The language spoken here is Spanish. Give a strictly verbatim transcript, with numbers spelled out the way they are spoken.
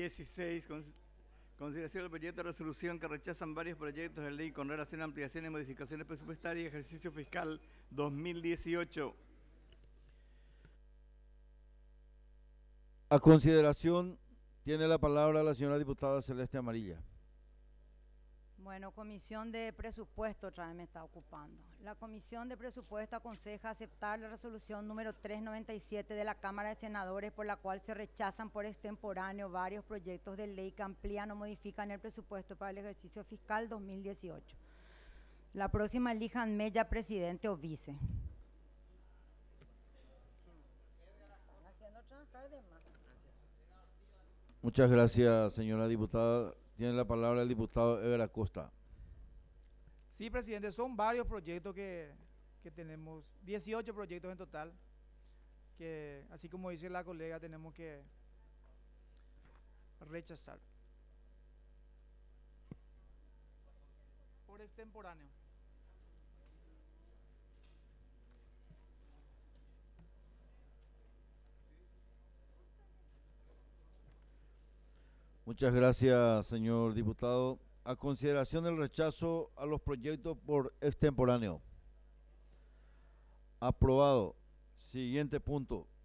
dieciséis. Con, consideración del proyecto de resolución que rechazan varios proyectos de ley con relación a ampliaciones y modificaciones presupuestarias y ejercicio fiscal dos mil dieciocho. A consideración tiene la palabra la señora diputada Celeste Amarilla. Bueno, Comisión de Presupuesto otra vez me está ocupando. La Comisión de Presupuesto aconseja aceptar la resolución número trescientos noventa y siete de la Cámara de Senadores, por la cual se rechazan por extemporáneo varios proyectos de ley que amplían o modifican el presupuesto para el ejercicio fiscal dos mil dieciocho. La próxima elijanme ya presidente o vice. Muchas gracias, señora diputada. Tiene la palabra el diputado Ever Acosta. Sí, presidente, son varios proyectos que, que tenemos, dieciocho proyectos en total, que así como dice la colega, tenemos que rechazar. Por extemporáneo. Muchas gracias, señor diputado. A consideración del rechazo a los proyectos por extemporáneo. Aprobado. Siguiente punto.